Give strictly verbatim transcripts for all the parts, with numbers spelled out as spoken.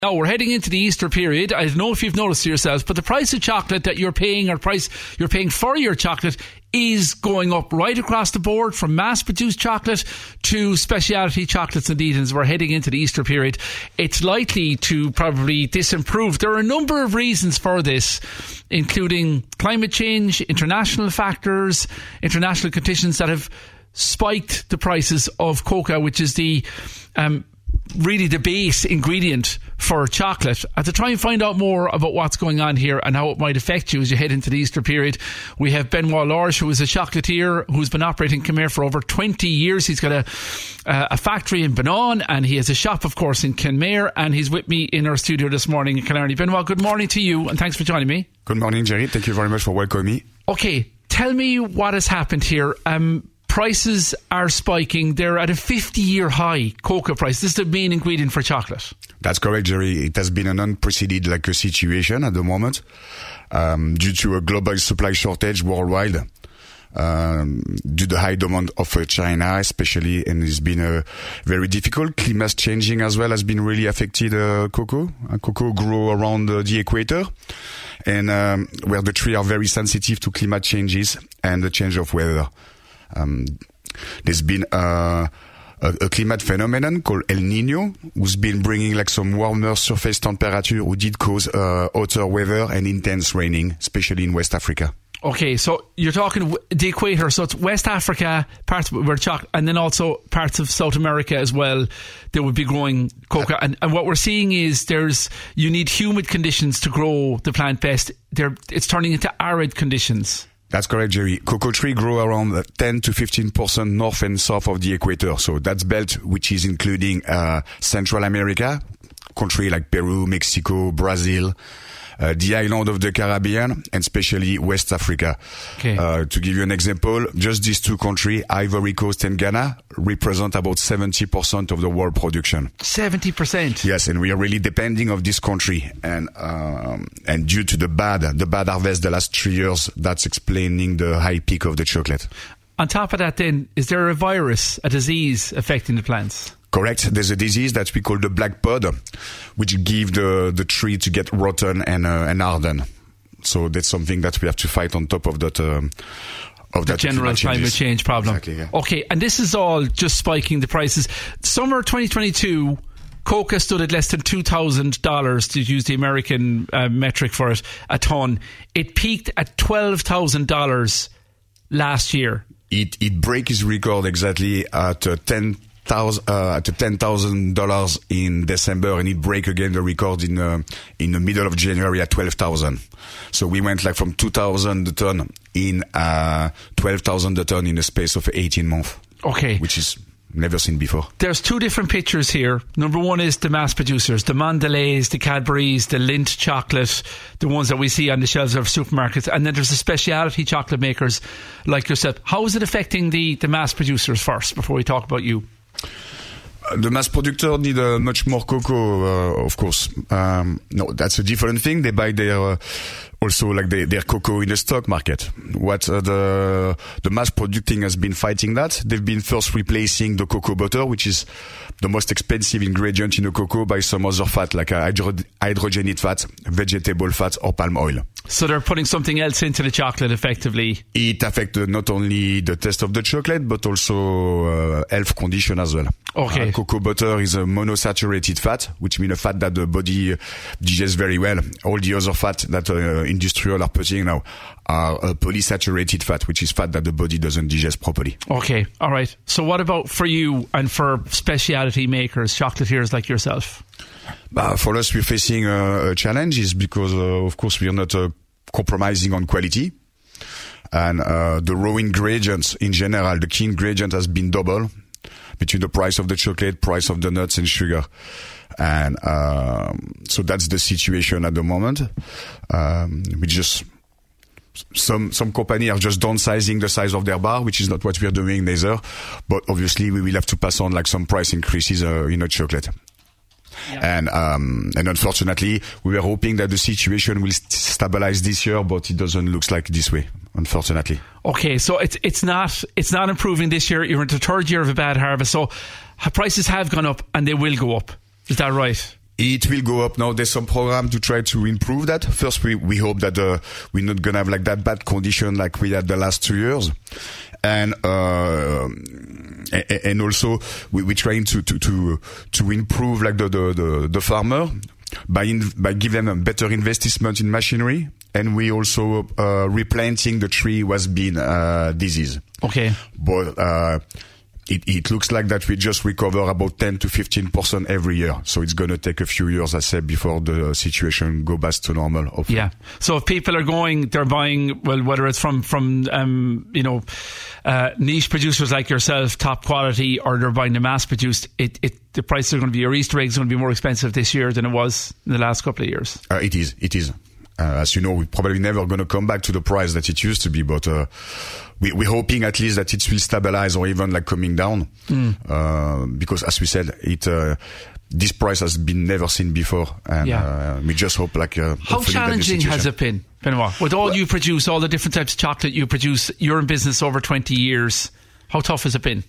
Now we're heading into the Easter period. I don't know if you've noticed yourselves, but the price of chocolate that you're paying, or price you're paying for your chocolate, is going up right across the board, from mass-produced chocolate to specialty chocolates. Indeed, as we're heading into the Easter period, it's likely to probably disimprove. There are a number of reasons for this, including climate change, international factors, international conditions that have spiked the prices of cocoa, which is the um, really the base ingredient for chocolate. And to try and find out more about what's going on here and how it might affect you as you head into the Easter period, we have Benoit Lorge, who is a chocolatier who's been operating Kenmare for over twenty years. He's got a uh, a factory in Benane, and he has a shop, of course, in Kenmare, and he's with me in our studio this morning in Killarney. Benoit, good morning to you, and thanks for joining me. Good morning, Jerry. Thank you very much for welcoming me. Okay, tell me what has happened here. Um, prices are spiking. They're at a fifty-year high, cocoa price. This is the main ingredient for chocolate. That's correct, Jerry. It has been an unprecedented like a situation at the moment um, due to a global supply shortage worldwide. Um, due to the high demand of uh, China, especially, and it's been uh, very difficult. Climate changing as well has been really affected uh, cocoa. Uh, cocoa grow around uh, the equator, and um, where the trees are very sensitive to climate changes and the change of weather. Um, there's been uh, a, a climate phenomenon called El Nino, who's been bringing like some warmer surface temperature, who did cause uh, hotter weather and intense raining, especially in West Africa. Okay, so you're talking the equator, so it's West Africa, parts where chocolate, and then also parts of South America as well. They would be growing cocoa, and, and what we're seeing is there's you need humid conditions to grow the plant best. They're, it's turning into arid conditions. That's correct, Jerry. Cocoa tree grow around ten to fifteen percent north and south of the equator. So that's belt, which is including uh, Central America, country like Peru, Mexico, Brazil, uh, the island of the Caribbean, and especially West Africa. Okay. Uh, to give you an example, just these two countries, Ivory Coast and Ghana, represent about seventy percent of the world production. seventy percent? Yes, and we are really depending of this country. And um, and due to the bad, the bad harvest the last three years, that's explaining the high peak of the chocolate. On top of that then, is there a virus, a disease affecting the plants? Correct. There's a disease that we call the black pod, which give the, the tree to get rotten and uh, and harden. So that's something that we have to fight on top of that. Um, of the that general climate change problem. Exactly, yeah. Okay, and this is all just spiking the prices. Summer twenty twenty-two, cocoa stood at less than two thousand dollars, to use the American uh, metric for it, a ton. It peaked at twelve thousand dollars last year. It it break his record exactly at uh, ten thousand uh, at ten thousand dollars in December, and it break again the record in uh, in the middle of January at twelve thousand. So we went like from two thousand a ton in uh, twelve thousand a ton in the space of eighteen months. Okay, which is never seen before. There's two different pictures here. Number one is the mass producers, the Mondelez, the Cadbury's, the Lindt chocolate, the ones that we see on the shelves of supermarkets. And then there's the specialty chocolate makers like yourself. How is it affecting the, the mass producers first, before we talk about you? Uh, the mass producer need uh, much more cocoa, uh, of course. Um, no, that's a different thing. They buy their uh, also like they, their cocoa in the stock market. What uh, the the mass producing has been fighting that. They've been first replacing the cocoa butter, which is the most expensive ingredient in the cocoa, by some other fat like a hydro- hydrogenated fat, vegetable fat, or palm oil. So they're putting something else into the chocolate effectively. It affects not only the taste of the chocolate, but also uh, health condition as well. Okay. Uh, cocoa butter is a monosaturated fat, which means a fat that the body digests very well. All the other fat that uh, industrial are putting now are a polysaturated fat, which is fat that the body doesn't digest properly. Okay, all right. So what about for you and for specialty makers, chocolatiers like yourself? Uh, for us, we're facing a, a challenge is because, uh, of course, we are not uh, compromising on quality. And uh, the raw ingredients in general, the key ingredient has been double between the price of the chocolate, price of the nuts and sugar. And um, so that's the situation at the moment. Um, we just some some companies are just downsizing the size of their bar, which is not what we are doing neither. But obviously, we will have to pass on like some price increases uh, in a chocolate. Yeah. And um, and unfortunately, we were hoping that the situation will st- stabilize this year, but it doesn't look like this way, unfortunately. Okay, so it's it's not it's not improving this year. You're in the third year of a bad harvest, so prices have gone up and they will go up. Is that right? It will go up now. There's some program to try to improve that. First, we, we hope that uh, we're not going to have like that bad condition like we had the last two years. And, uh, and also we, we're trying to, to, to, to improve like the, the, the, the farmer by, in, by giving them a better investment in machinery. And we also, uh, replanting the tree was been, uh, disease. Okay. But, uh, It, it looks like that we just recover about ten to fifteen percent every year. So it's going to take a few years, I said, before the situation go back to normal. Hopefully. Yeah. So if people are going, they're buying, well, whether it's from, from um, you know, uh, niche producers like yourself, top quality, or they're buying the mass produced, it, it, the prices are going to be, your Easter eggs are going to be more expensive this year than it was in the last couple of years. Uh, it is, it is. Uh, as you know, we're probably never going to come back to the price that it used to be, but uh, we, we're hoping at least that it will stabilize or even like coming down. Mm. Uh, because as we said, it uh, this price has been never seen before, and yeah. uh, we just hope like. Uh, How challenging has it been, Benoit? With all well, you produce, all the different types of chocolate you produce, you're in business over twenty years. How tough has it been?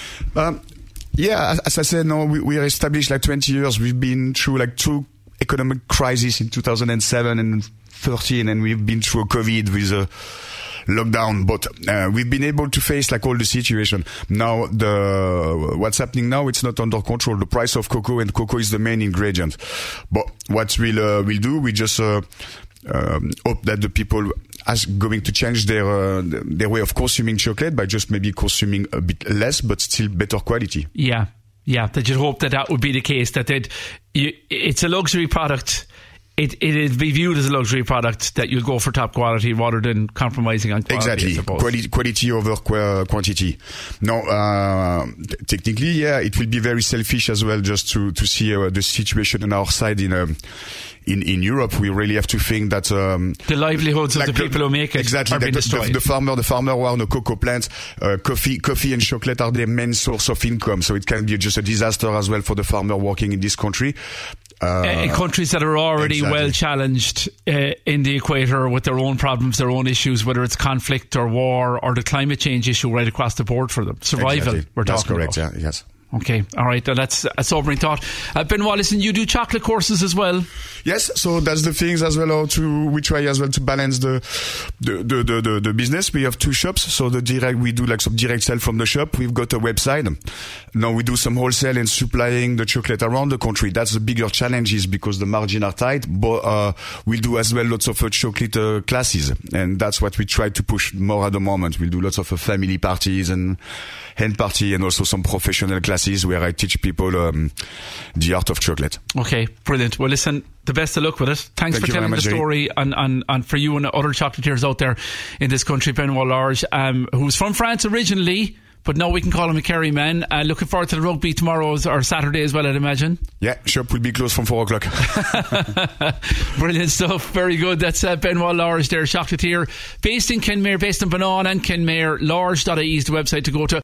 Um, yeah, as, as I said, no, we, we are established like twenty years. We've been through like two economic crises in two thousand seven and thirteen, and we've been through a COVID with a lockdown, but uh, we've been able to face like all the situation. Now, the what's happening now, it's not under control. The price of cocoa, and cocoa is the main ingredient. But what we'll, uh, we'll do, we just uh, um, hope that the people are going to change their uh, their way of consuming chocolate by just maybe consuming a bit less, but still better quality. Yeah, yeah. That you'd hope that that would be the case. That they'd, you, it's a luxury product. It it'd be viewed as a luxury product that you'll go for top quality rather than compromising on quality. Exactly, quality, quality over qu- quantity. Now, uh, t- technically, yeah, it will be very selfish as well, just to to see uh, the situation on our side in um, in in Europe. We really have to think that um, the livelihoods like of the, the people who make it exactly are being the, destroyed. The, the farmer, the farmer who are on the cocoa plant, uh, coffee, coffee and chocolate are their main source of income. So it can be just a disaster as well for the farmer working in this country. Uh, in countries that are already exactly. well challenged uh, in the equator with their own problems, their own issues, whether it's conflict or war or the climate change issue right across the board for them. Survival, exactly. we're That's talking correct, about. Yeah, yes. Okay, all right, that's a sobering thought. Uh, Benoit, listen, you do chocolate courses as well? Yes, so that's the things as well. How to we try as well to balance the the, the the the the business. We have two shops, so the direct we do like some direct sell from the shop. We've got a website. Now we do some wholesale and supplying the chocolate around the country. That's the bigger challenges because the margins are tight. But uh, we do as well lots of uh, chocolate uh, classes, and that's what we try to push more at the moment. We'll do lots of uh, family parties and hen party, and also some professional classes where I teach people um, the art of chocolate. Okay, brilliant. Well, listen, the best of luck with it. Thanks Thank for telling much, the story and, and, and for you and other chocolatiers out there in this country. Benoit Large, um, who's from France originally, but now we can call him a Kerry man. Uh, looking forward to the rugby tomorrow or Saturday as well, I'd imagine. Yeah, shop will be closed from four o'clock. Brilliant stuff. Very good. That's uh, Benoit Large there, chocolatier, based in Kenmare, based in Banana and Kenmare. Large dot I E is the website to go to.